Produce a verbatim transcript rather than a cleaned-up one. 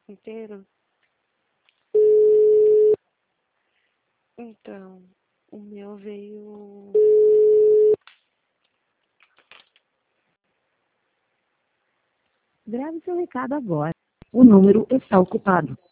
inteiro? Então, o meu veio... Grave seu recado agora. O número está ocupado.